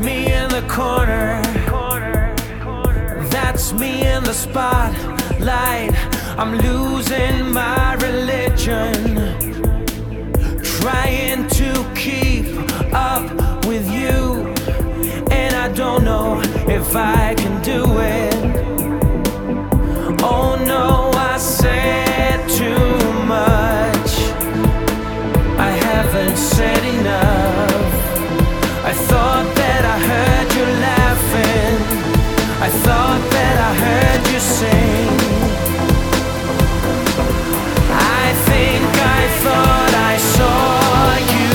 me in the corner. That's me in the spotlight. I'm losing my religion, trying to keep up with you, and I don't know if I can do it. Oh no, I said too much. I haven't said enough. I thought that I heard you laughing. I thought that I heard you sing. I think I thought I saw you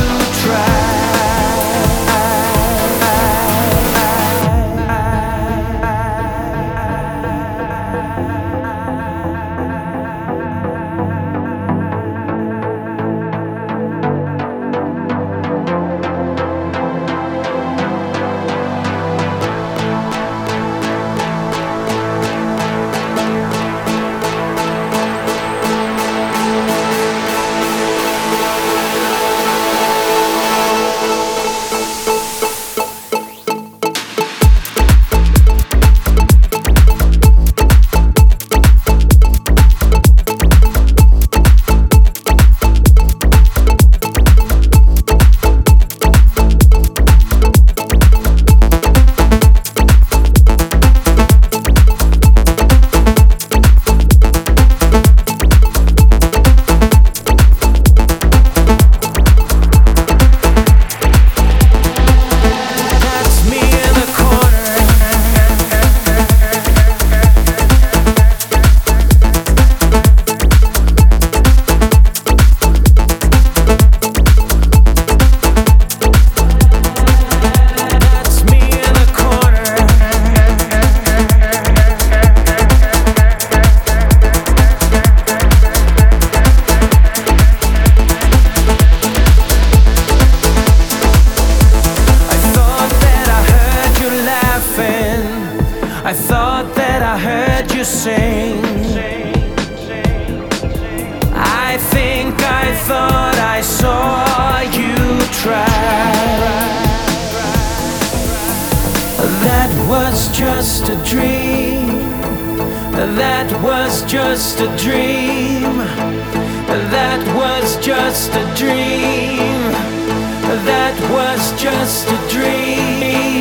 I thought that I heard you sing. I think I thought I saw you try. That was just a dream. That was just a dream. That was just a dream. That was just a dream.